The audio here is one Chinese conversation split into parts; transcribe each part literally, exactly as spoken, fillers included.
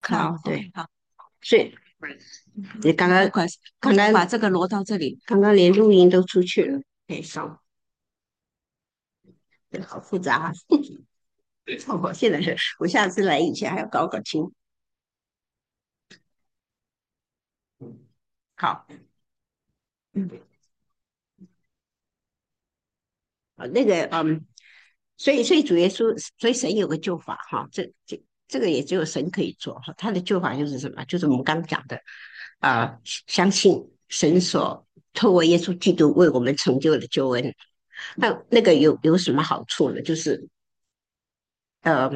好，对， 好， 所以你刚刚快快快刚刚把这个挪到这里。 刚刚连录音都出去了，可以上，好复杂啊！我现在是，我下次来以前还要搞搞清。好，嗯，啊，那个，嗯，所以，所以主耶稣，所以神有个救法哈，这这这个也只有神可以做哈。他的救法就是什么？就是我们刚刚讲的，啊、相信神所透过耶稣基督为我们成就的救恩。那那个有有什么好处呢？就是呃，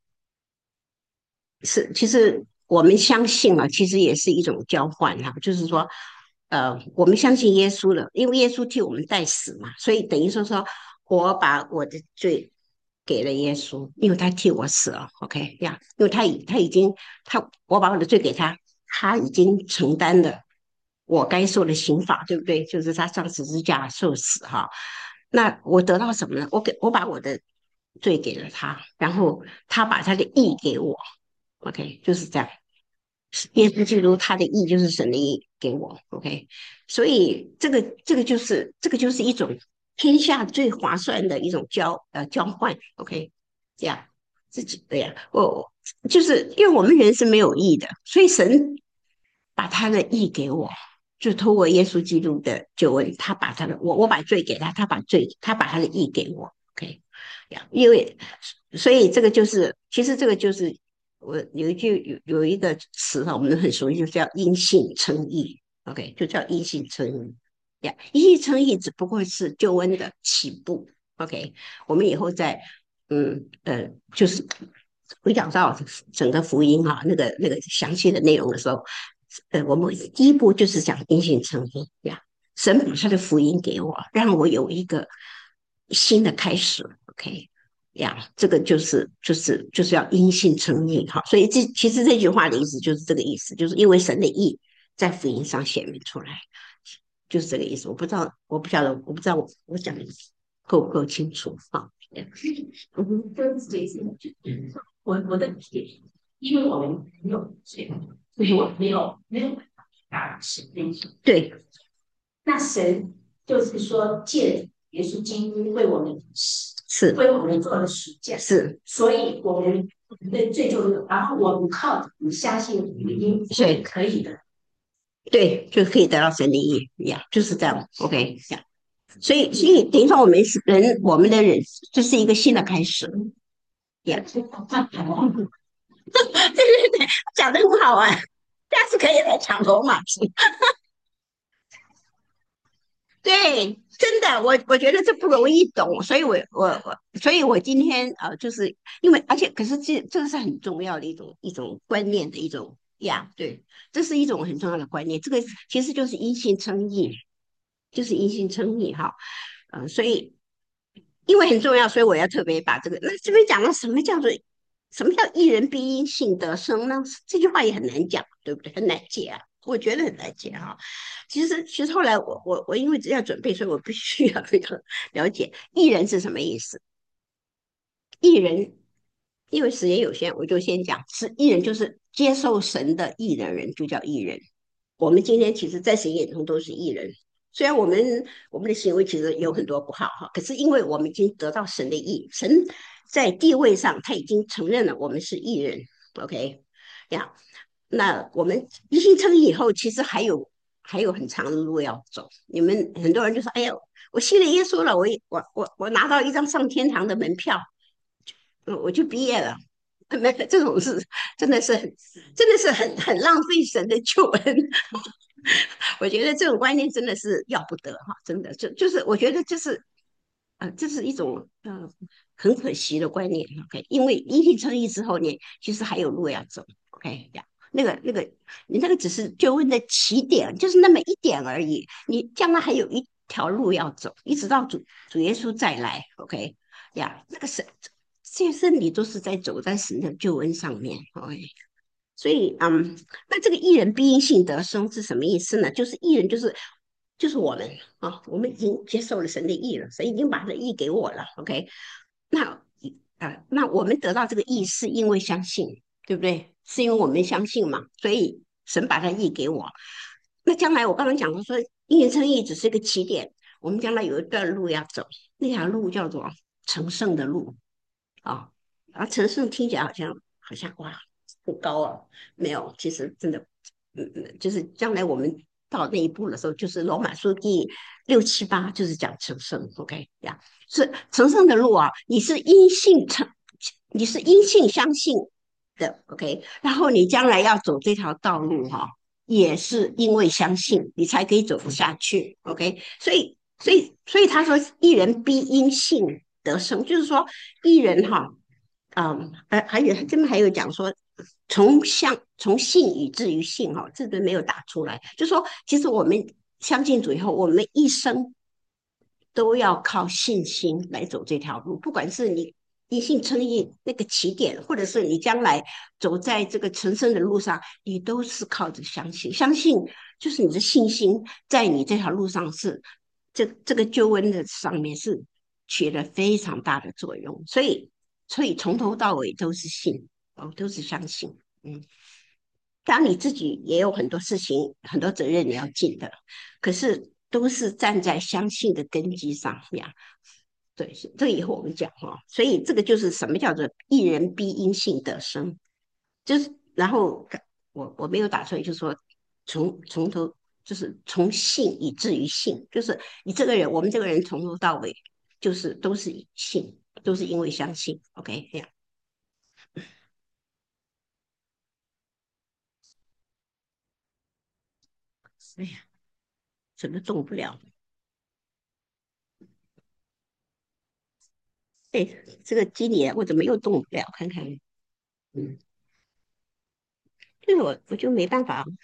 是其实我们相信啊，其实也是一种交换哈、就是说，呃，我们相信耶稣了，因为耶稣替我们代死嘛，所以等于说说我把我的罪给了耶稣，因为他替我死了，OK 呀，因为他已他已经他我把我的罪给他，他已经承担了我该受的刑罚，对不对？就是他上十字架受死哈。那我得到什么呢？我给我把我的罪给了他，然后他把他的义给我，OK，就是这样。耶稣基督他的义就是神的义给我，OK，所以这个这个就是这个就是一种天下最划算的一种交呃交换，OK，这样自己对呀，我就是因为我们人是没有义的，所以神把他的义给我，就透过耶稣基督的救恩，他把他的我我把罪给他，他把罪他把他的义给我，OK，呀，因为所以这个就是其实这个就是我有一句有有一个词哈，我们很熟悉，就叫因信称义，OK，就叫因信称义呀，因信称义只不过是救恩的起步，OK，我们以后再嗯呃就是我讲到整个福音哈、那个那个详细的内容的时候，呃，我们第一步就是讲因信称义呀，神把他的福音给我，让我有一个新的开始，OK。呀，这个就是就是就是要因信称义哈，所以这其实这句话的意思就是这个意思，就是因为神的义在福音上显明出来，就是这个意思。我不知道，我不晓得，我不知道我我讲的够不够清楚哈？嗯跟这一次，我我的理解，因为我们没有罪，所以我没有没有啊神的意。 对， 那神就是说，借耶稣基督为我们是为我们做了实践， 是， 所以我们的罪就，然后我们靠着我们相信福音是对可以的。 对，就可以得到神的义呀，就是这样，OK 呀。所以所以等于说我们是人，我们的人这是一个新的开始呀。对对对，讲的很好啊，下次可以来抢头马戏。对，真的，我我觉得这不容易懂，所以我我我，所以我今天呃，就是因为而且可是这这个是很重要的一种一种观念的一种呀，对，这是一种很重要的观念，这个其实就是因信称义，就是因信称义哈，嗯、呃，所以因为很重要，所以我要特别把这个那这边讲了什么叫做什么叫一人必因信得生呢？这句话也很难讲，对不对？很难解啊，我觉得很难解哈、其实，其实后来我我我因为要准备，所以我必须要要了解艺人是什么意思。艺人，因为时间有限，我就先讲，是艺人就是接受神的艺人人，就叫艺人。我们今天其实在神眼中都是艺人，虽然我们我们的行为其实有很多不好哈，可是因为我们已经得到神的义，神在地位上他已经承认了我们是艺人，OK 呀？那我们一心称义以后，其实还有还有很长的路要走。你们很多人就说：“哎呀，我信了耶稣了，我我我我拿到一张上天堂的门票，嗯，我就毕业了。”没有这种事，真的是很，真的是很很浪费神的救恩。我觉得这种观念真的是要不得哈，真的就就是我觉得就是呃，这是一种呃很可惜的观念，OK，因为一定称义之后呢，其实还有路要走，OK，呀，那个那个你那个只是救恩的起点，就是那么一点而已，你将来还有一条路要走，一直到主主耶稣再来，OK，呀，那个是这些真理都是在走在神的救恩上面，OK，所以，嗯，那这个一人必因信得生是什么意思呢？就是一人就是就是我们啊，我们已经接受了神的义了，神已经把他的义给我了，OK？那啊、呃那我们得到这个义是因为相信，对不对？ 是因为我们相信嘛，所以神把它义给我。那将来我刚刚讲的说，因人称义只是一个起点，我们将来有一段路要走，那条路叫做成圣的路啊。然后成圣听起来好像好像哇不高啊，没有，其实真的，嗯嗯，就是将来我们到那一步的时候，就是罗马书第六七八就是讲成圣，OK 呀，是成圣的路啊，你是因信成，你是因信相信的，OK，然后你将来要走这条道路哈、也是因为相信你才可以走得下去，OK，所以所以所以他说一人必因信得生，就是说一人哈。嗯，还还有这边还有讲说，从相从信以至于信哈，这边没有打出来，就说其实我们相信主以后，我们一生都要靠信心来走这条路，不管是你一信称义那个起点，或者是你将来走在这个成圣的路上，你都是靠着相信，相信就是你的信心在你这条路上是这这个救恩的上面是起了非常大的作用，所以所以从头到尾都是信哦，都是相信，嗯。当你自己也有很多事情、很多责任你要尽的，可是都是站在相信的根基上呀。对，这以后我们讲哈，所以这个就是什么叫做一人必因信得生，就是然后我我没有打出来，就是说从从头就是从信以至于信，就是你这个人，我们这个人从头到尾就是都是以信，都是因为相信。OK，这样，哎呀，怎么动不了？哎，这个机理我怎么又动不了？看看，嗯，这个我我就没办法，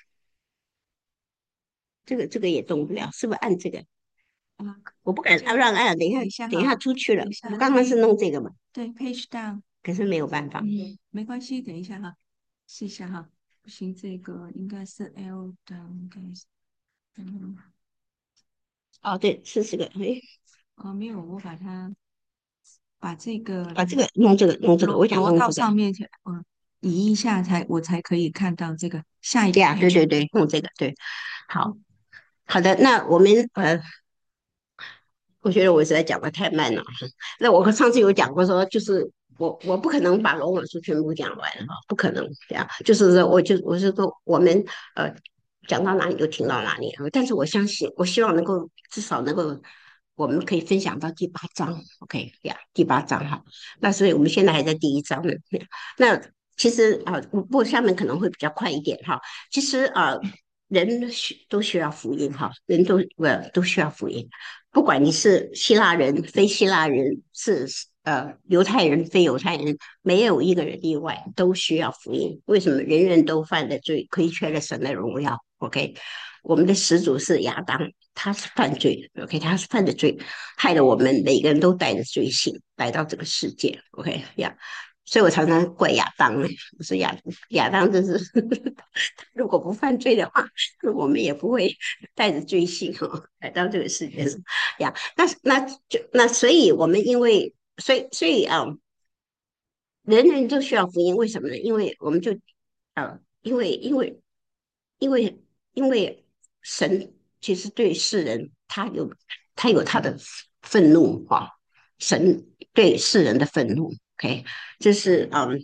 这个这个也动不了，是不是按这个？ 啊， 我不敢按让按，等一下等一下等一下哈， 出去了。 等一下， 我刚刚是弄这个嘛， 对，page down， 可是没有办法。 嗯，没关系，等一下哈，试一下哈，不行，这个应该是 L 的，应该是，嗯， 哦，对，是这个，哎， 哦，没有，我把它把这个把这个弄这个弄这个，我想挪挪弄这个。 到上面去，嗯，移一下才我才可以看到这个下一个对呀，对 page。 对对，弄这个，对，好好的，那我们呃我觉得我实在讲的太慢了。那我上次有讲过说，就是我我不可能把罗马书全部讲完哈，不可能这样。就是说，我就我是说，我们呃讲到哪里就听到哪里。但是我相信，我希望能够至少能够，我们可以分享到第八章，OK 呀，第八章哈。那所以我们现在还在第一章呢。那其实啊，不过下面可能会比较快一点哈。其实啊，人需都需要福音哈，人都呃都需要福音。不管你是希腊人、非希腊人，是呃犹太人、非犹太人，没有一个人例外，都需要福音。为什么？人人都犯的罪，亏缺了神的荣耀。OK，我们的始祖是亚当，他是犯罪的。OK，他是犯的罪，害得我们每个人都带着罪性来到这个世界。OK，呀、yeah，所以我常常怪亚当呢，我说亚亚当真是如果不犯罪的话，我们也不会带着罪性哦来到这个世界上呀。那那就那，所以我们因为所以所以啊、嗯人人都需要福音，为什么呢？因为我们就呃，因为因为因为因为神其实对世人他有他有他的愤怒哈、神对世人的愤怒，OK，这是嗯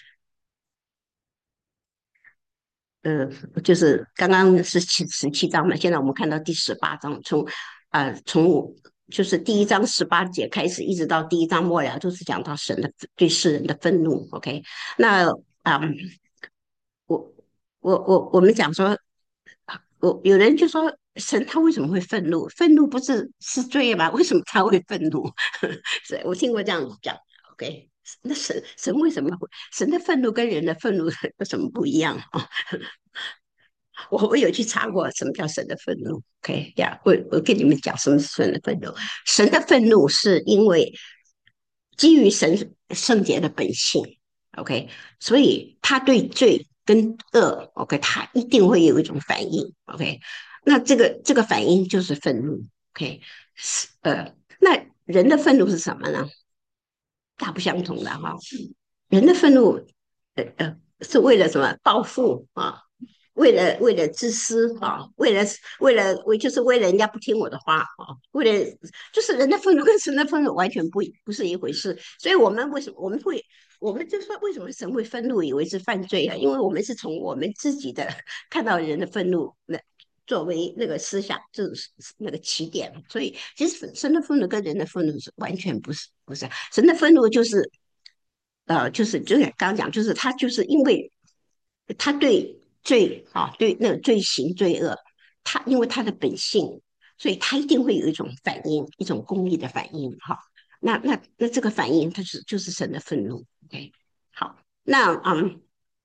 呃，就是刚刚是七十七章嘛，现在我们看到第十八章，从呃从就是第一章十八节开始，一直到第一章末了，都是讲到神的对世人的愤怒。OK，那啊、嗯我我我我们讲说，我有人就说神他为什么会愤怒？愤怒不是是罪吗？为什么他会愤怒？是我听过这样子讲。OK，那神神为什么会？神的愤怒跟人的愤怒有什么不一样啊？我我有去查过什么叫神的愤怒，OK 呀、我我跟你们讲什么是神的愤怒。神的愤怒是因为基于神圣洁的本性，OK，所以他对罪跟恶，OK，他一定会有一种反应，OK，那这个这个反应就是愤怒，OK，是呃，那人的愤怒是什么呢？大不相同的哈。人的愤怒，呃呃。 是为了什么报复啊？为了为了自私啊，为了为了为就是为了人家不听我的话啊，为了就是人的愤怒跟神的愤怒完全不不是一回事。所以我们为什么我们会我们就说为什么神会愤怒，以为是犯罪啊？因为我们是从我们自己的看到人的愤怒那作为那个思想，就是那个起点。所以其实神的愤怒跟人的愤怒是完全不是不是神的愤怒就是呃就是就是刚刚讲就是他就是因为他对罪啊，对那个罪行罪恶，他因为他的本性，所以他一定会有一种反应，一种公义的反应。哈，那那那这个反应，它是就是神的愤怒。OK，好，那嗯，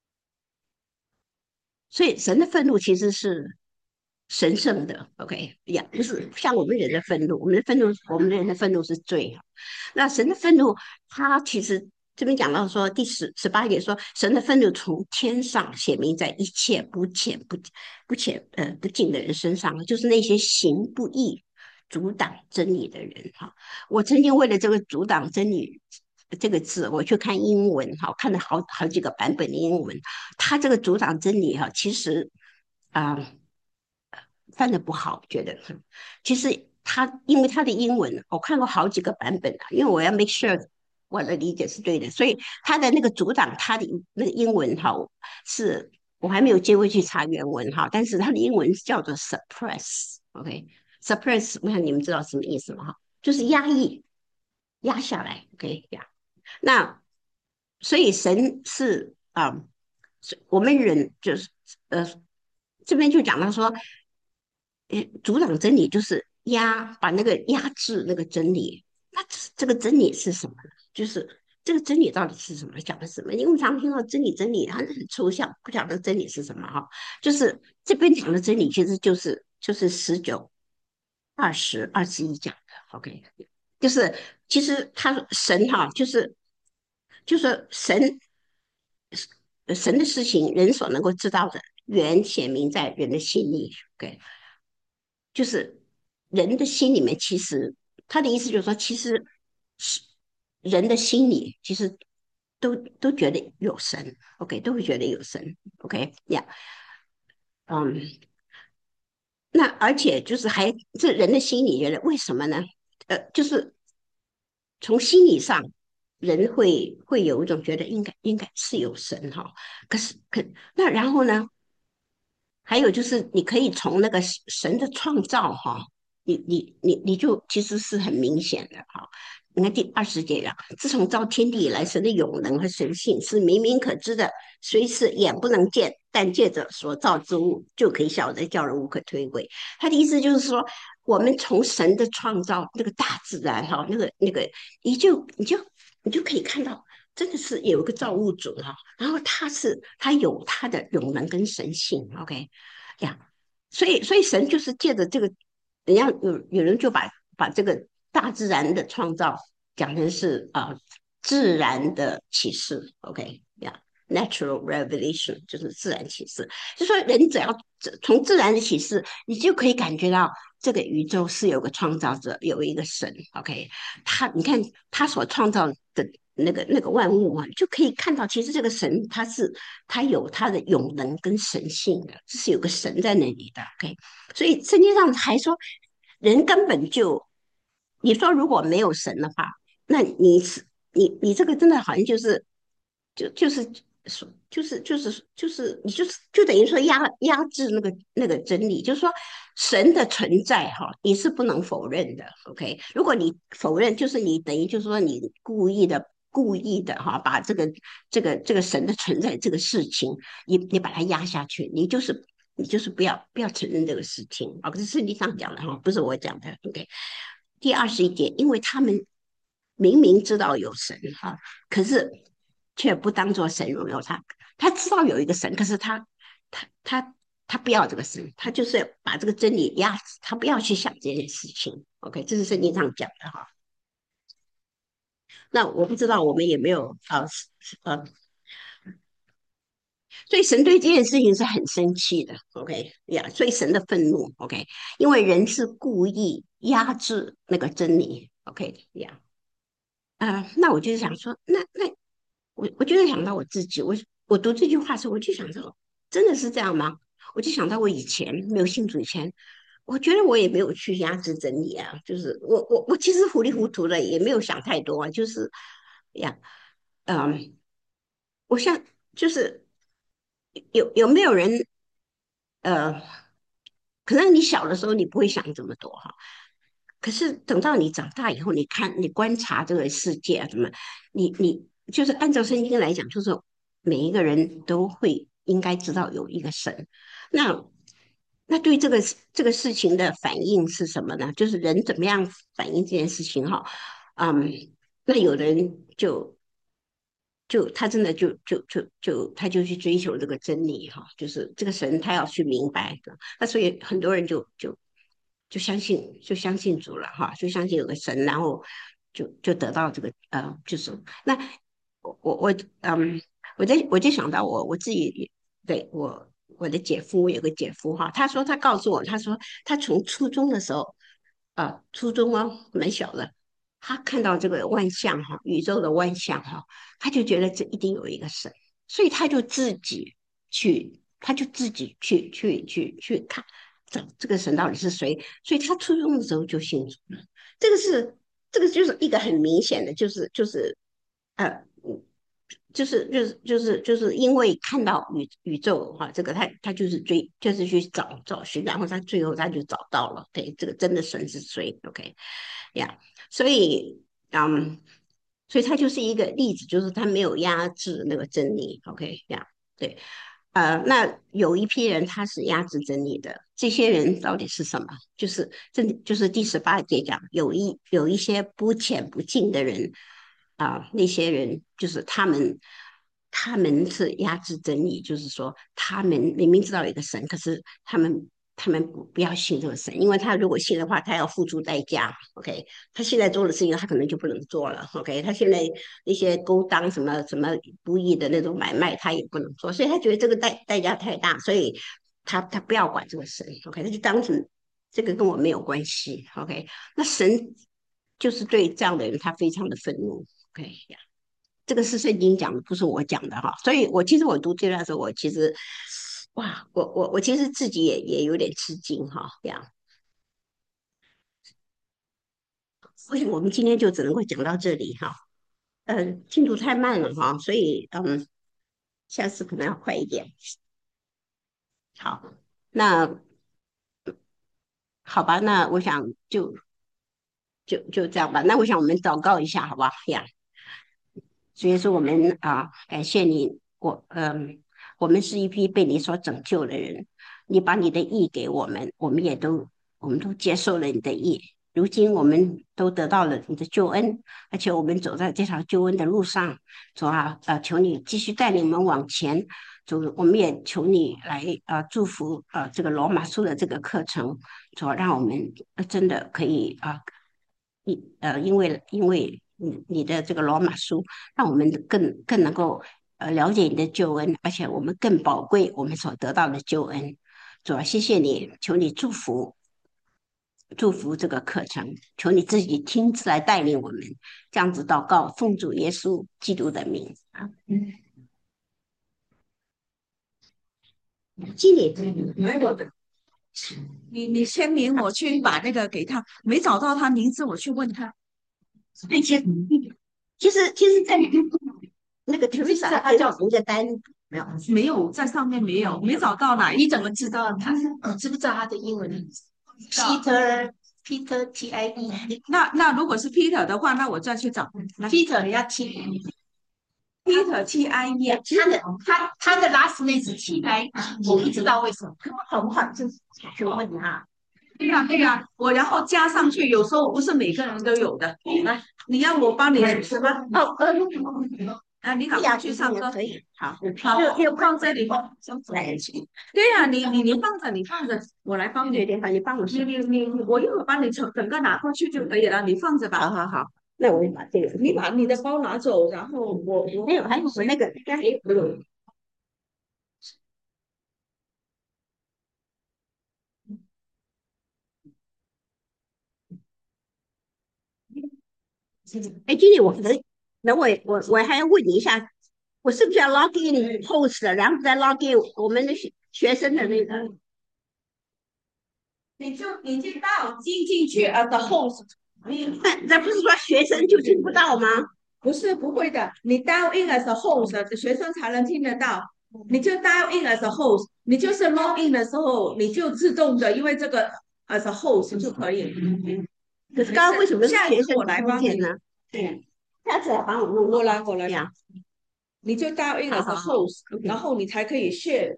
所以神的愤怒其实是神圣的。OK，呀，不是像我们人的愤怒，我们的愤怒，我们人的愤怒是罪。那神的愤怒，他其实这边讲到说第十十八节说，神的愤怒从天上显明在一切不浅不不浅呃不敬的人身上，就是那些行不义、阻挡真理的人哈。我曾经为了这个阻挡真理这个字，我去看英文哈，看了好好几个版本的英文，他这个阻挡真理哈，其实啊。呃翻的不好，觉得其实他因为他的英文，我看过好几个版本啊，因为我要 make sure 我的理解是对的，所以他的那个阻挡他的那个英文哈是我还没有接过去查原文哈，但是他的英文叫做 suppress，OK，suppress，、okay? 我想你们知道什么意思吗？哈，就是压抑、压下来，OK，压。那所以神是啊、呃我们人就是呃，这边就讲到说，呃，阻挡真理就是压，把那个压制那个真理。那这个真理是什么呢？就是这个真理到底是什么？讲的是什么？因为我们常听到真理，真理它很抽象，不晓得真理是什么哈。就是这边讲的真理，其实就是就是十九、二十、二十一讲的。OK，就是其实他神哈，就是就是神神的事情，人所能够知道的，原显明在人的心里。OK，就是人的心里面，其实他的意思就是说，其实是人的心里其实都都觉得有神，OK，都会觉得有神，OK，呀、yeah，嗯，那而且就是还这人的心里觉得为什么呢？呃，就是从心理上，人会会有一种觉得应该应该是有神哈，可是可那然后呢？还有就是，你可以从那个神的创造哈，你你你你就其实是很明显的哈。你看第二十节讲，自从造天地以来，神的永能和神性是明明可知的，虽是眼不能见，但借着所造之物就可以晓得，叫人无可推诿。他的意思就是说，我们从神的创造，那个大自然哈，那个那个，你就你就你就可以看到。真的是有一个造物主哈，然后他是他有他的永能跟神性，OK，呀，所以所以神就是借着这个，人家有有人就把把这个大自然的创造讲成是啊、呃、自然的启示，OK 呀，natural revelation 就是自然启示，就说人只要从自然的启示，你就可以感觉到这个宇宙是有个创造者，有一个神，OK，他你看他所创造的。那个那个万物啊，就可以看到，其实这个神他是他有他的永能跟神性的，这是有个神在那里的。OK，所以圣经上还说，人根本就，你说如果没有神的话，那你是你你这个真的好像就是就就是说就是就是就是你就是就等于说压压制那个那个真理，就是说神的存在哈，你是不能否认的。OK，如果你否认，就是你等于就是说你故意的。故意的哈，把这个这个这个神的存在这个事情，你你把它压下去，你就是你就是不要不要承认这个事情啊。可是圣经上讲的哈，不是我讲的。OK，第二十一节，因为他们明明知道有神哈，可是却不当做神荣耀他。他知道有一个神，可是他他他他不要这个神，他就是把这个真理压制，他不要去想这件事情。OK，这是圣经上讲的哈。那我不知道我们有没有啊呃所以神对这件事情是很生气的，OK 呀、yeah,，所以神的愤怒，OK，因为人是故意压制那个真理，OK 呀、yeah. 啊、呃那我就是想说，那那我我就是想到我自己，我我读这句话的时候，我就想说，真的是这样吗？我就想到我以前没有信主以前，我觉得我也没有去压制真理啊，就是我我我其实糊里糊涂的，也没有想太多啊，就是呀，嗯，我想就是有有没有人呃，可能你小的时候你不会想这么多哈，可是等到你长大以后，你看你观察这个世界啊，怎么你你就是按照圣经来讲，就是每一个人都会应该知道有一个神。那那对这个这个事情的反应是什么呢？就是人怎么样反应这件事情哈？嗯，那有的人就就他真的就就就就他就去追求这个真理哈，就是这个神他要去明白的。那所以很多人就就就相信就相信主了哈，就相信有个神，然后就就得到这个呃，就是那我我我嗯，我在我就想到我我自己对我我的姐夫有个姐夫哈，他说他告诉我，他说他从初中的时候啊、初中哦蛮小的，他看到这个万象哈，宇宙的万象哈，他就觉得这一定有一个神，所以他就自己去，他就自己去去去去看。这这个神到底是谁？所以他初中的时候就信主了。这个是这个就是一个很明显的，就是就是呃，嗯就是就是就是就是因为看到宇宇宙哈、这个他他就是追就是去找找寻，然后他最后他就找到了，对，这个真的神是谁？OK，呀、所以嗯，所以他就是一个例子，就是他没有压制那个真理，OK，呀、对。呃，那有一批人他是压制真理的，这些人到底是什么？就是这就是第十八节讲，有一有一些不浅不敬的人啊、那些人就是他们，他们是压制真理，就是说他们明明知道有一个神，可是他们他们不不要信这个神，因为他如果信的话，他要付出代价。OK，他现在做的事情，他可能就不能做了。OK，他现在那些勾当什么什么不义的那种买卖，他也不能做，所以他觉得这个代代价太大，所以他他不要管这个神。OK，他就当成这个跟我没有关系。OK，那神就是对这样的人，他非常的愤怒。OK 呀，这个是圣经讲的，不是我讲的哈。所以我其实我读这段的时候，我其实哇，我我我其实自己也也有点吃惊哈。这样，所以我们今天就只能够讲到这里哈。呃，进度太慢了哈，所以嗯，下次可能要快一点。好，那好吧，那我想就就就这样吧。那我想我们祷告一下，好不好呀？所以说我们啊，感谢你，我嗯，我们是一批被你所拯救的人，你把你的义给我们，我们也都我们都接受了你的义。如今我们都得到了你的救恩，而且我们走在这条救恩的路上，主啊，呃，求你继续带领我们往前。主，我们也求你来呃祝福呃这个罗马书的这个课程，主啊，让我们呃真的可以啊。你呃，因为因为你你的这个罗马书，让我们更更能够呃了解你的救恩，而且我们更宝贵我们所得到的救恩。主啊，谢谢你，求你祝福祝福这个课程，求你自己亲自来带领我们，这样子祷告，奉主耶稣基督的名啊。经理， 没有的。你你签名，我去把那个给他，没找到他名字，我去问他。 其实其实其实，在那个 Teresa 他叫一个单， 没有，没有在上面没有，没找到哪一种。 你怎么知道他？你知不知道他的英文名字？Peter Peter T I E 那那如果是 Peter 的话，那我再去找。来 Peter 你要 T Peter T I E， 他的他他的 last name 是 T I，我不知道为什么，好不好？就是去问他。 对呀对呀，我然后加上去，有时候不是每个人都有的。来，你要我帮你什么？ 哦呃， 啊，你赶呀， 快去上课。 可以，好， 好，就就放这里。 来， 对呀，你你你放着，你放着，我来帮你。 对对，好，你帮我你你你，我一会儿帮你整整个拿过去就可以了，你放着吧。 好好好，那我就把这个， 你把你的包拿走，然后我我还有还有我那个应该还有哎，经理，我可能，那我我我还要问你一下， 我是不是要 log in host，然后再 log in 我们的学学生的那个？ 你就你就到进进去啊的 host， 那那不是说学生就听不到吗？ 不是不会的，你 dial in as a host，学生才能听得到。你就 dial in as a host，你就是 log in 的时候，你就自动的，因为这个 as a host 就可以。 可是刚刚为什么是下一学生次我来帮你， 听不见呢？对，下次来帮我弄我来我来， 呀。 你就 dial in 好 as a 好好 host， ，OK。 然后你才可以 share。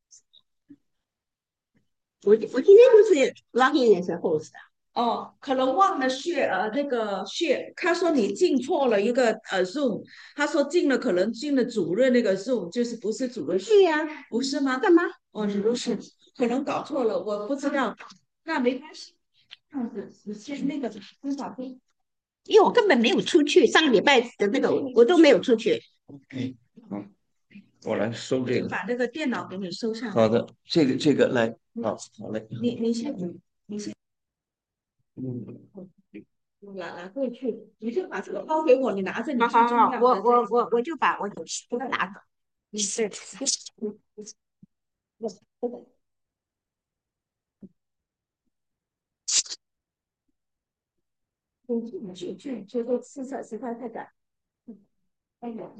我我今天就是 log in 也是 host 的。 哦，可能忘了 share 呃那个 share，他说你进错了一个呃 Zoom，他说进了可能进了主任那个 Zoom，就是不是主任， 对呀、 不是吗？ 干嘛？ 哦，你都是可能搞错了，我不知道，那没关系，这样子你先那个司法费。 因为我根本没有出去，上个礼拜的那个我都没有出去。 嗯，好，我来收这个。 把那个电脑给你收上来。 好的，这个这个来，好，好嘞。 你你先你先嗯， 拿拿过去，你就把这个包给我，你拿着你好最好好，我重要的。 我我我就把我就拿走。是， 嗯，去去去，这实在实在太赶。哎呀，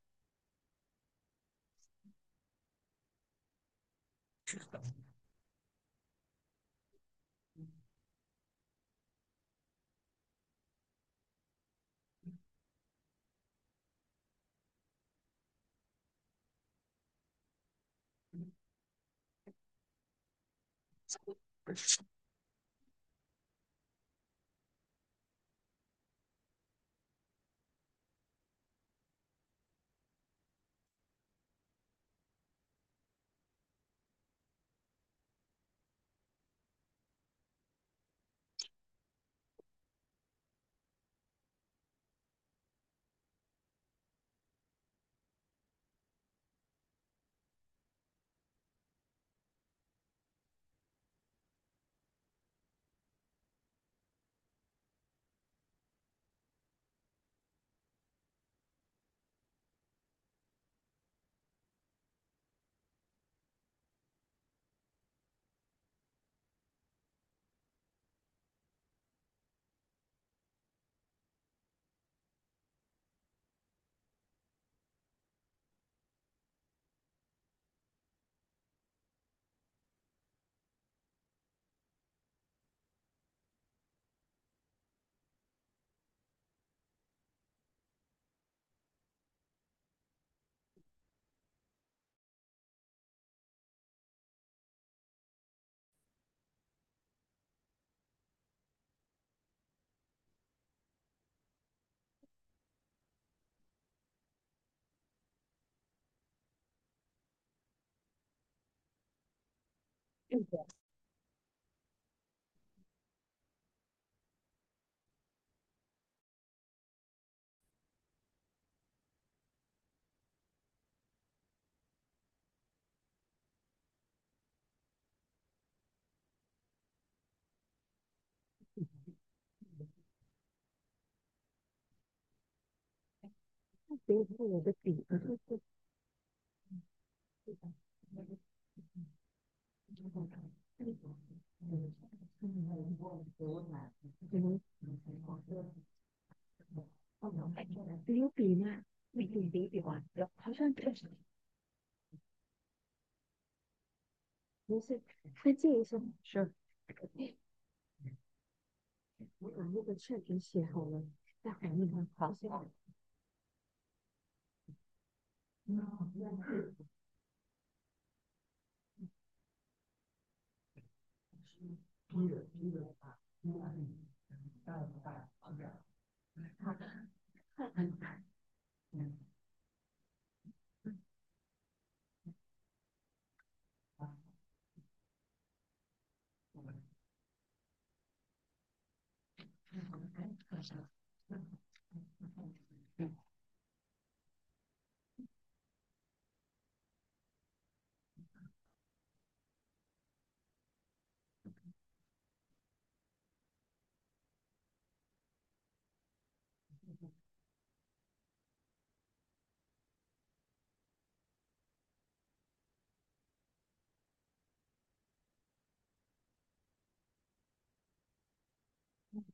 我的笔。有笔吗？没有笔笔啊，好像不是，再借一下。是。我把那个券给写好了，再还那个好像。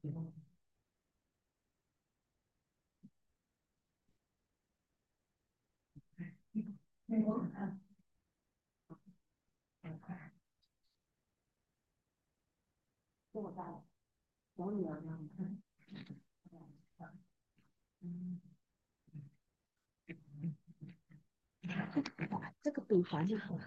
这个笔划就好。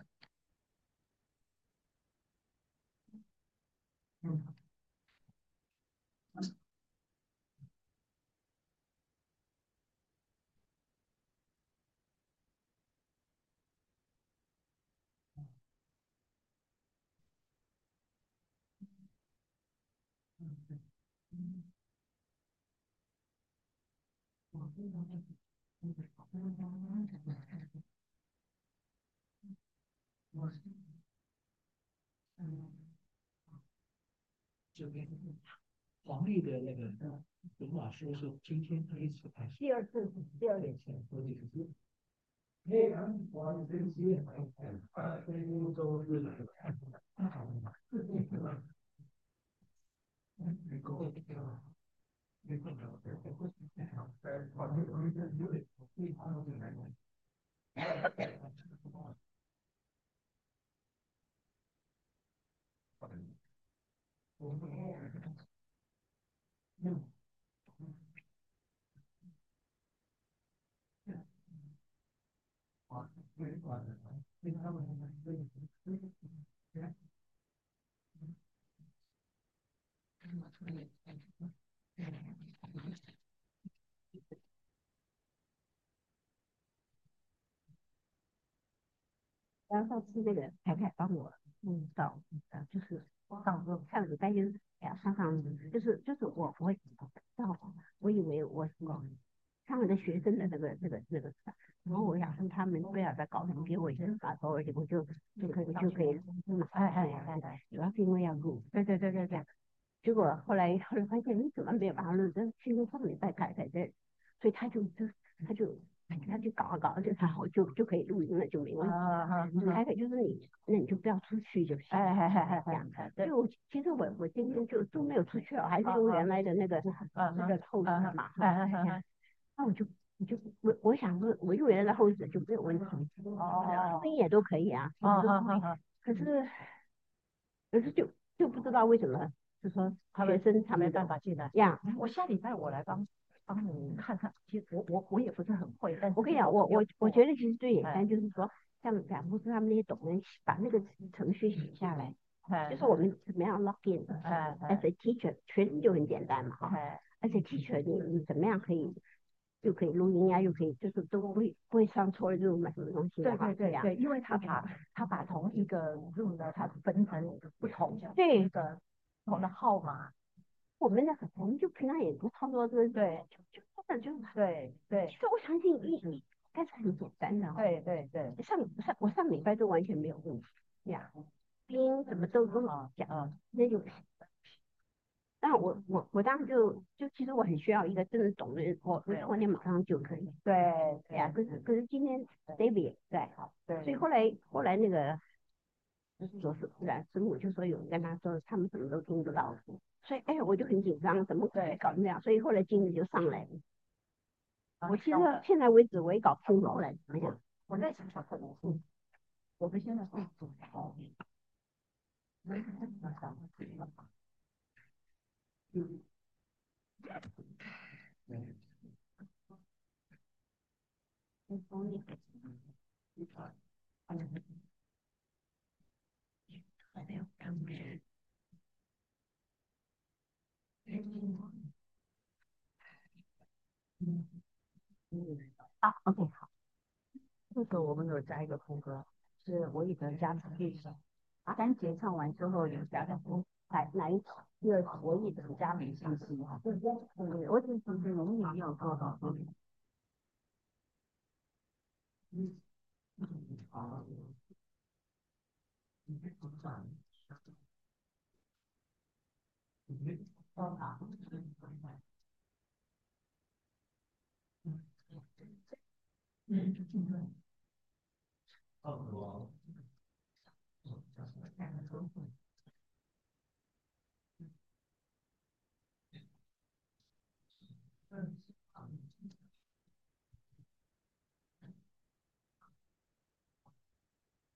这边黄历的那个龙马说是今天第一次开始， 第二次，第二次。 黑暗黄这些，啊，都是来看。 然后上次那个太太帮我弄到，呃，就是到时候上礼拜就是哎呀，上上就是就是我我会到，我以为我我上了个学生的那个那个那个，然后我想说他们不要再搞成给我一个法头，而且我就就可以就可以，嗯，哎哎哎，主要是因为要录，对对对对对。结果后来后来发现你怎么没有把它录？这今天上礼拜开才在，所以他就就他就。他就搞啊搞，就他好就就可以录音了，就没问题。还可以就是你，那你就不要出去就行。哎哎哎哎，这样。所以我其实我我今天就都没有出去了，还是用原来的那个那个后置嘛。那我就我就我我想说，我用原来的后置就没有问题。哦，声音也都可以啊。哦哦哦。可是可是就就不知道为什么，就说学生他们没办法进来呀。 我下礼拜我来帮帮你看看，其实我我我也不是很会，但是我跟你讲，我我我觉得其实最简哎单就是说，像贾博士他们那些懂人把那个程序写下来， 哎就是我们怎么样 log in 哎哎 as a teacher，学生就很简单嘛，哈哎而且 teacher 你你怎么样可以又可以录音啊，又可以就是都不会不会上错字嘛，什么东西的哈， 对对对这样对，因为他把他把同一个 room 呢，它分成不同的对一个不同的号码， 我们的我们就平常也不操作这个， 对就就根本就对对其实我相信一应该是很简单的， 对对对， 上上我上礼拜都完全没有问题呀，音什么都跟我讲，那就。但我我我当时就就其实我很需要一个真的懂的人，我我昨天马上就可以。 对对呀，可是可是今天 David 也在， 对， 所以后来后来那个就是说是然师母就说有人跟他说他们什么都听不到，所以哎我就很紧张，怎么会搞成这样？所以后来经理就上来了。我其实现在为止我也搞不清楚后来怎么样。 我在想想可能是我们现在是主好。嗯。 还没有看见。啊，OK，好， 这个我们有加一个副歌，是我以德加成律上。三节唱完之后有加个副， 哪哪一首？ 第二首我以德加美信息。对，我只是觉得我们也没有做到。嗯。好。嗯。哦。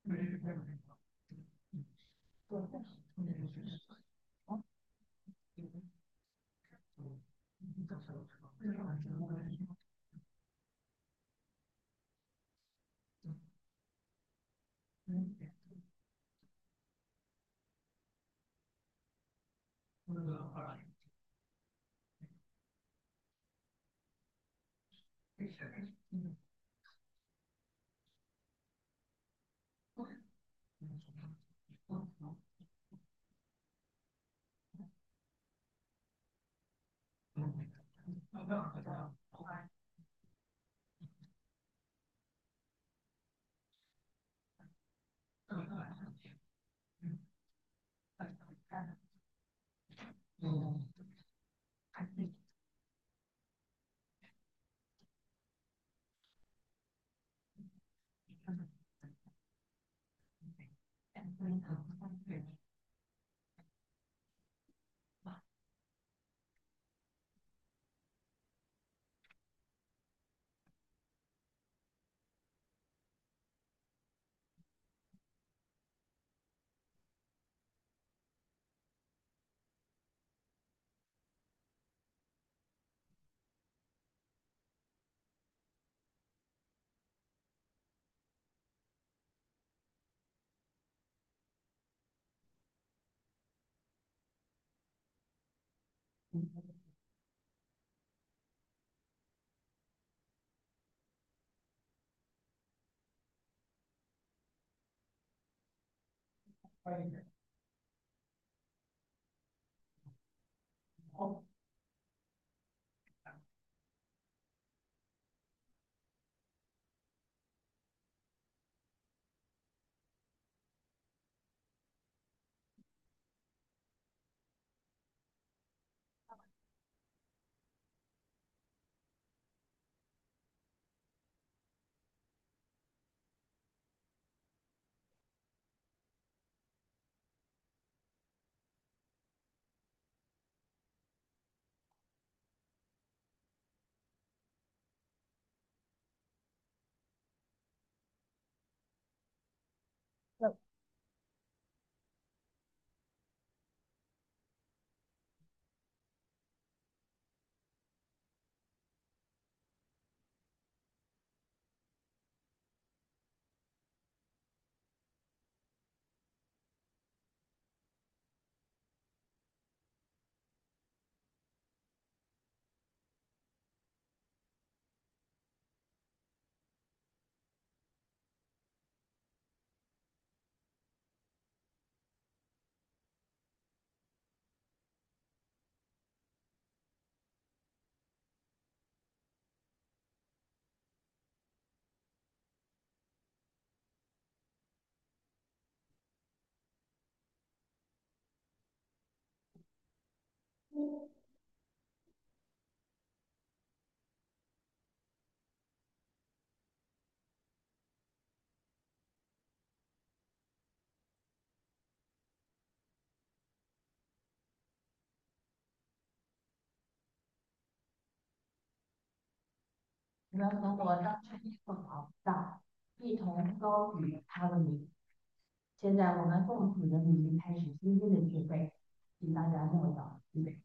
你们和我当初一同熬大，一同高举他的名。现在我们共同的名开始今天的聚会，请大家默祷预备。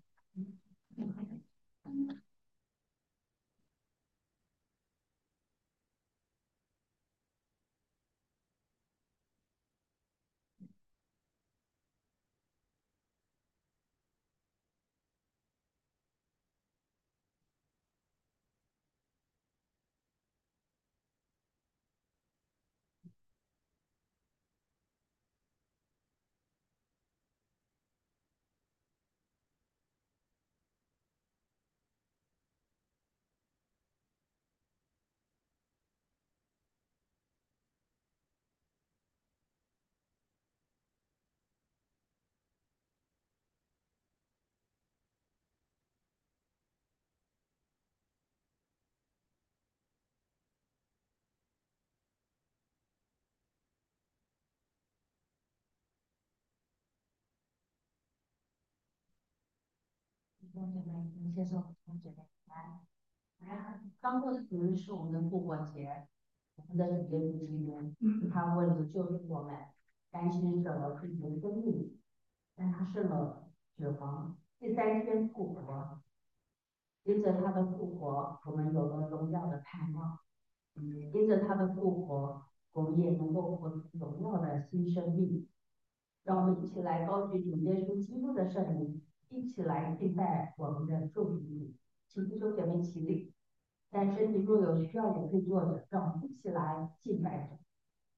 弟兄姐妹，请接受弟兄姐妹来。来，刚过的主日是我们的复活节， 我们的主耶稣基督，他为了救赎我们，甘心舍了自己的生命，但他胜了死亡，第三天复活。因着他的复活，我们有了荣耀的盼望。因着他的复活，我们也能够获得荣耀的新生命。让我们一起来高举主耶稣基督的圣名，一起来敬拜我们的救主主。请弟兄姐妹起立，但身体若有需要，也可以坐着。让我们一起来敬拜着。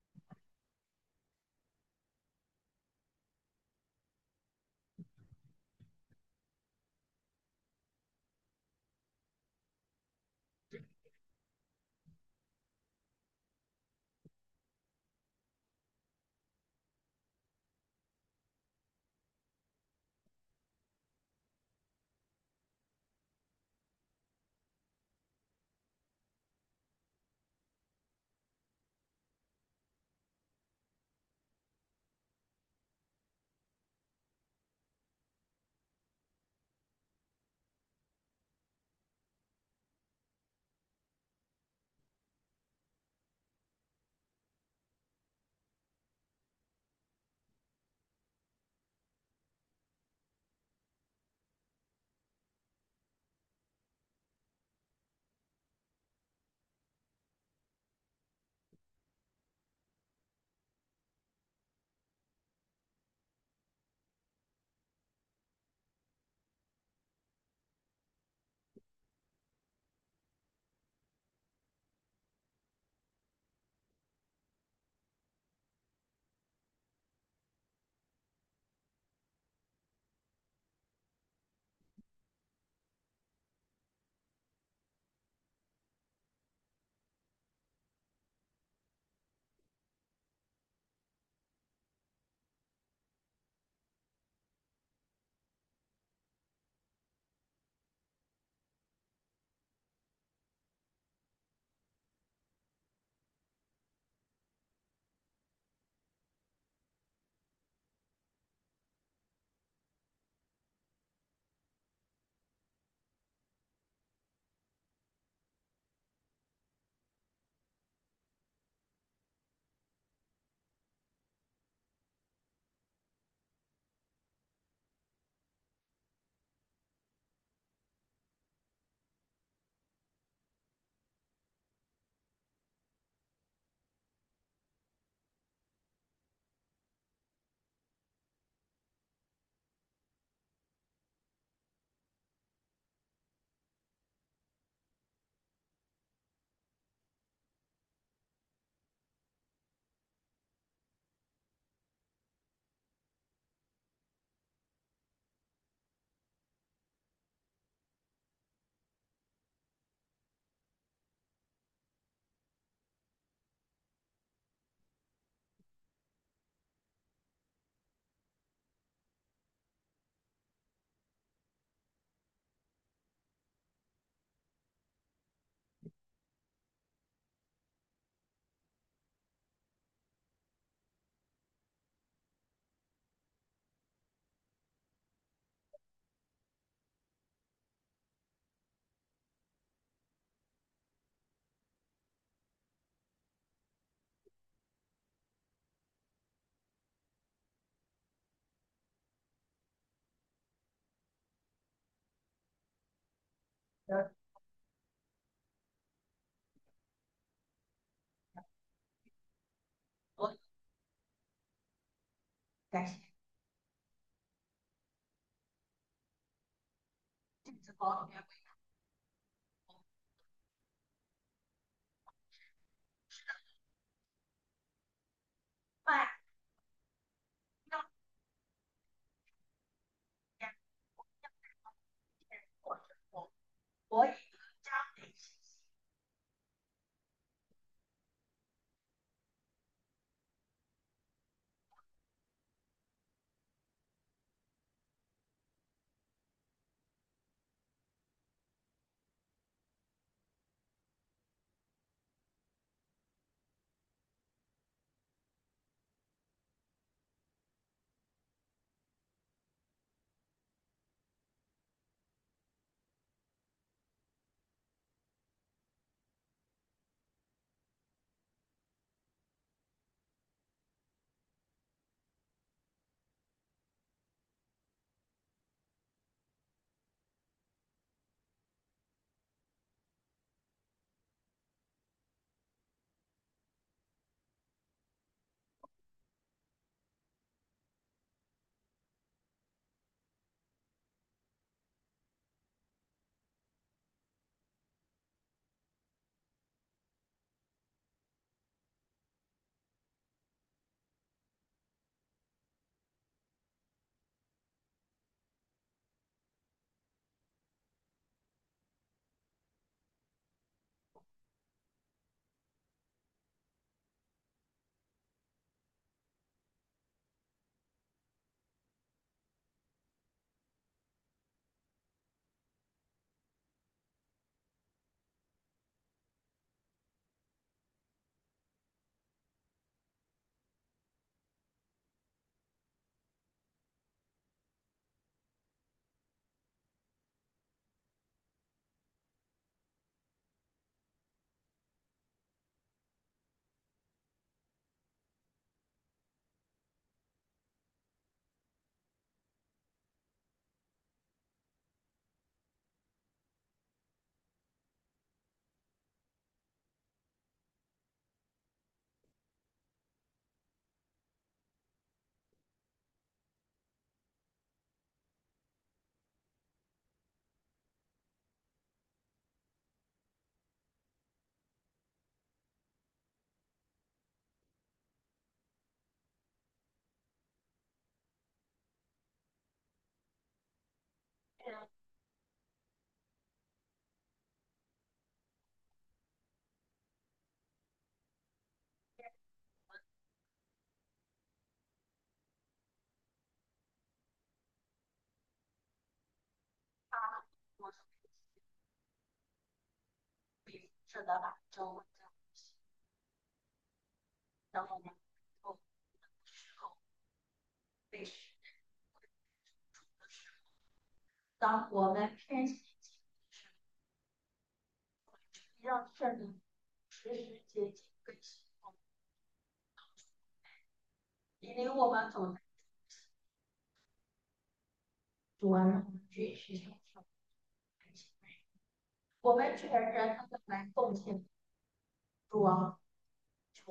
感谢。我以将给信息。 是的把中文这样写，然后呢，后时候被时的时候，当我们偏心的时候，让圣灵时时接近更新我们，引领我们走在主啊，让我们继续享受感情。我们全人都来奉献主啊，求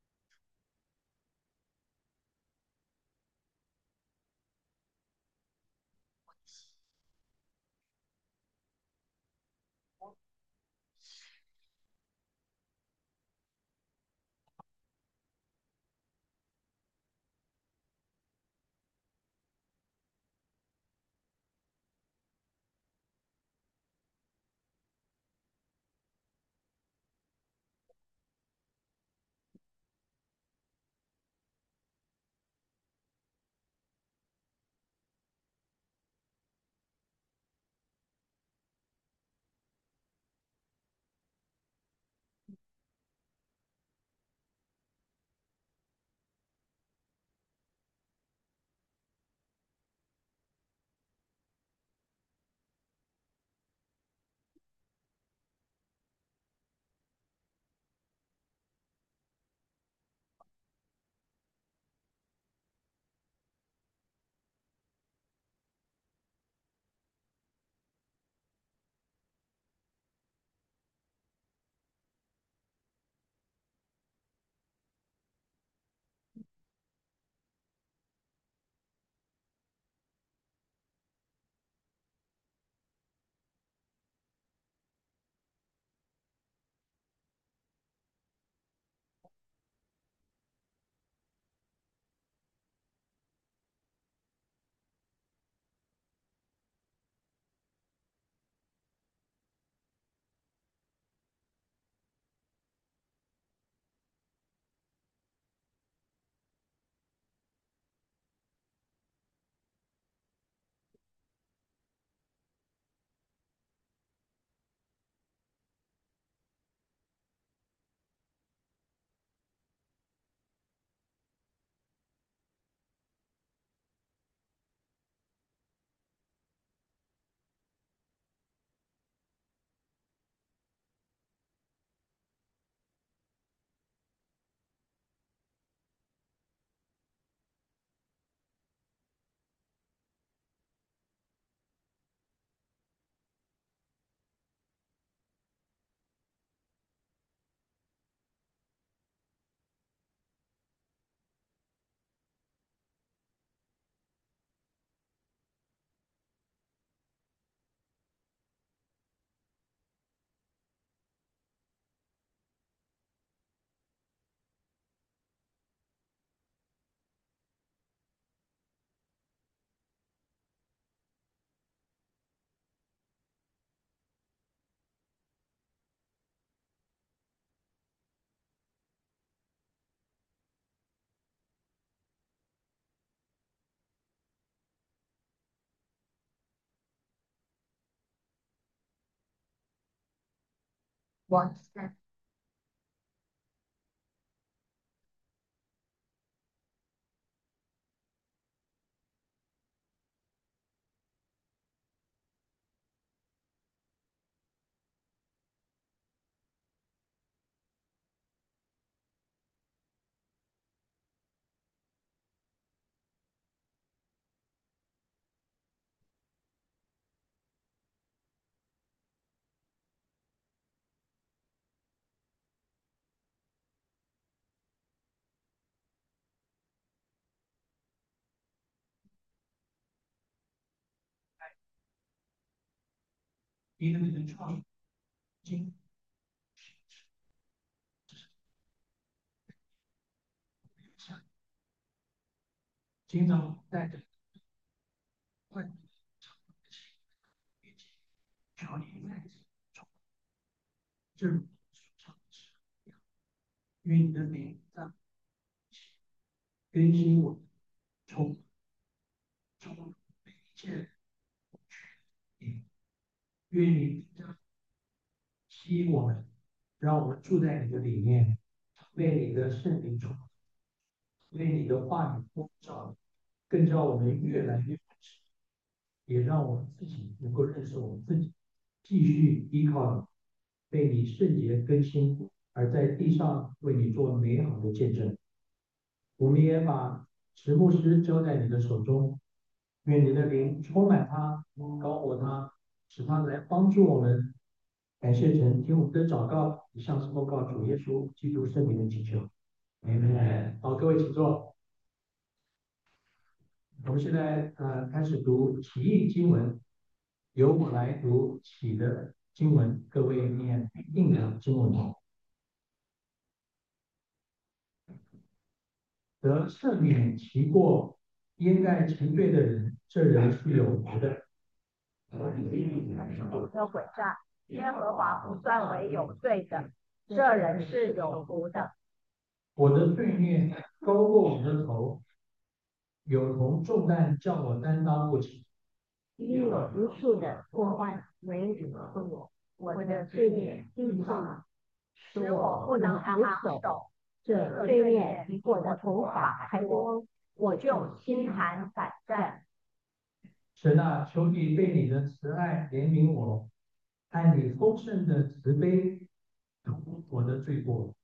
我是一个人创经经常带着外部调理来这种尝试，愿你的名在更新我，从从每一切愿你吸我们让我们住在你的里面，被你的圣灵充满，被你的话语光照，更叫我们越来越认识，也让我们自己能够认识我们自己，继续依靠你，被你圣洁更新，而在地上为你做美好的见证。我们也把石牧师交在你的手中，愿你的灵充满他，高活他，使他来帮助我们。感谢神，听我们的祷告，以上是奉告主耶稣基督圣名的祈求。阿门。好，各位请坐。我们现在呃开始读起印经文，由我来读起的经文，各位念印的经文。得赦免其过、掩盖其罪的人，这人是有福的。 主的诡诈，耶和华不算为有罪的，这人是有福的。 我的罪孽高过我的头，有同重担叫我担当不起。 因有无数的过患围繞着我，我的罪孽硬上，使我不能昂首。这罪孽比我的头发还多，我就心寒胆战。 神啊，求你被你的慈爱怜悯我，按你丰盛的慈悲涂我的罪过。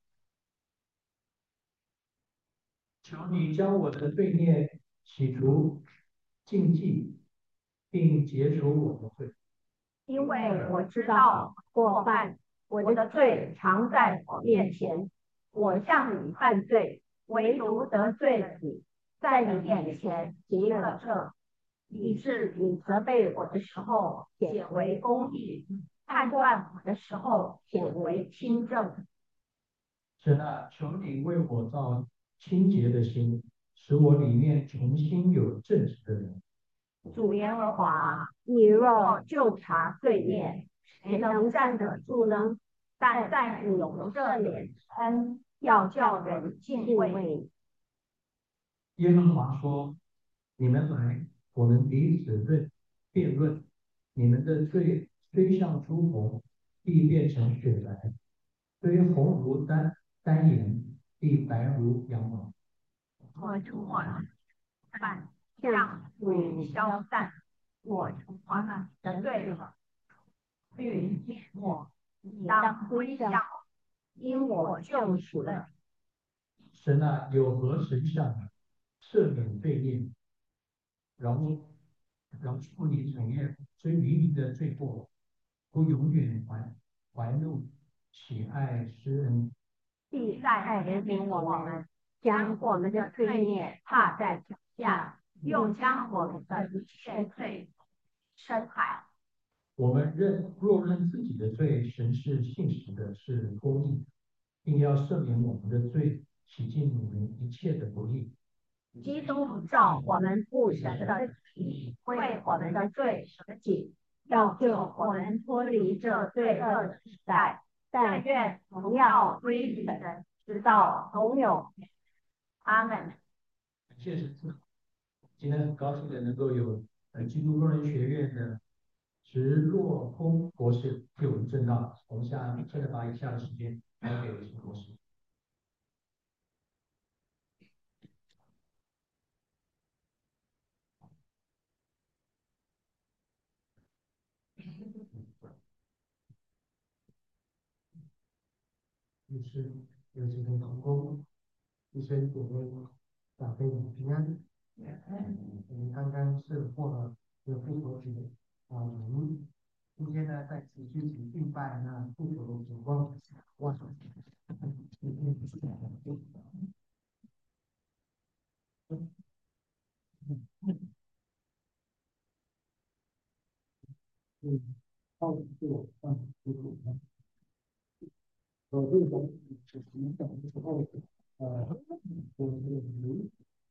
求你将我的罪孽洗除净尽，并解除我的罪。 因为我知道过犯，我的罪常在我面前。我向你犯罪，唯独得罪了你，在你眼前行了这，以致你责备我的时候显为公义，判断我的时候显为清正。 神啊，求你为我造清洁的心，使我里面重新有正直的人。 主耶和华，你若就查罪孽，谁能站得住呢？但在你有这脸恩，要叫人敬畏你。 耶和华说：“你们来，我们彼此论辩论。你们的罪虽像朱红，必变成雪白；虽红如丹丹颜，必白如羊毛。 我除我的犯，像雨消散；我除我的罪恶，云淹没。你当归向我，因我救赎了你。 神啊，有何神像赦免罪孽，饶饶恕你产业虽愚民的罪过，不永远还还怒，喜爱施恩。 必在怜悯我们，将我们的罪孽踏在脚下，又将我们的一切罪深海。 我们认若认自己的罪，神是信实的，是公义的，并要赦免我们的罪，洗净我们一切的不义。 基督照我们父神的旨意，为我们的罪舍己，要救我们脱离这罪恶的时代。但愿荣耀归于神，直到永永。阿门。 感谢神。今天很高兴的能够有呃基督工人学院的石若空博士替我们证道。我们下现在把以下的时间交给石博士。 律师有几位同工、医生姐妹、长辈们平安。我们刚刚是获了这个复活节啊灵，今天呢在此具体敬拜那复活的主光，万今天不是两个嗯，到底是我嗯，不主呢？我这种是影响的时候，呃，我是理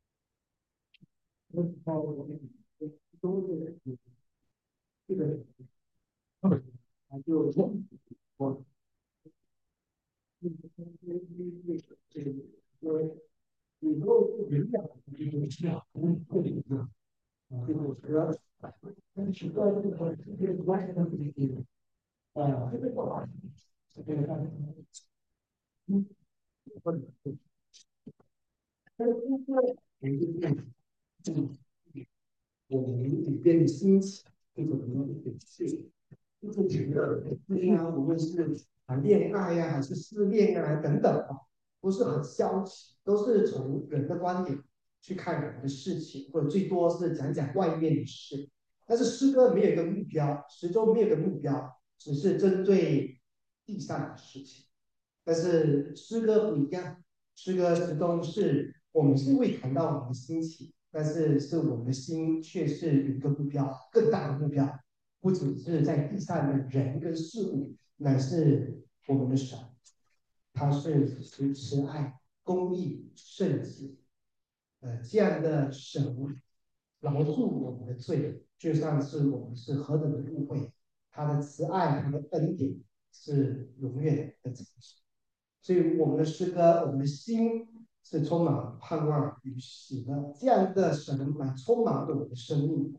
我包我都是这个，啊，就我这个我以后营养就是这样，嗯，这里是啊，这个我觉得，但是这个这个这个关系的问题，啊，这个不好。 我们里边的心情，这种的表现，就是觉得，对呀，无论是谈恋爱呀、还是失恋啊等等啊，不是很消极，都是从人的观点去看人的事情，或者最多是讲讲外面的事。但是诗歌没有一个目标，始终没有一个目标，只是针对地上的事情。但是诗歌不一样，诗歌始终是我们是会谈到我们的心情，但是是我们的心却是有一个目标，更大的目标，不只是在地上的人跟事物，乃是我们的神，他是慈慈爱、公义、圣洁，呃，这样的神饶恕我们的罪，就像是我们是何等的误会，他的慈爱、他的恩典是永远的长存。所以我们的诗歌，我们的心是充满盼望与喜乐，这样的神来充满着我们的生命，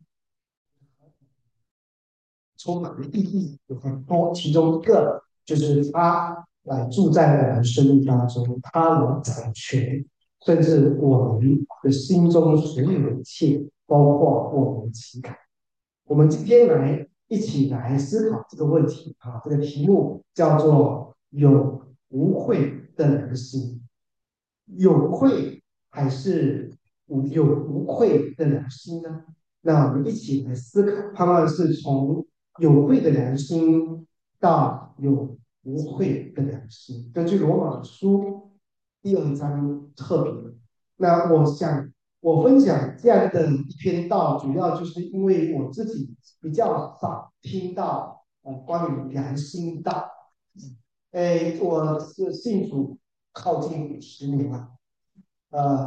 充满的意义有很多，其中一个就是他来住在我们生命当中，他来掌权，甚至我们的心中所有的一切，包括我们的情感。我们今天来一起来思考这个问题啊，这个题目叫做有无愧的良心，有愧还是无有无愧的良心呢？那我们一起来思考，盼望是从有愧的良心到有无愧的良心。根据罗马书第二章特别，那我想我分享这样的一篇道，主要就是因为我自己比较少听到呃关于良心道。诶，我是信主靠近五十年了，呃。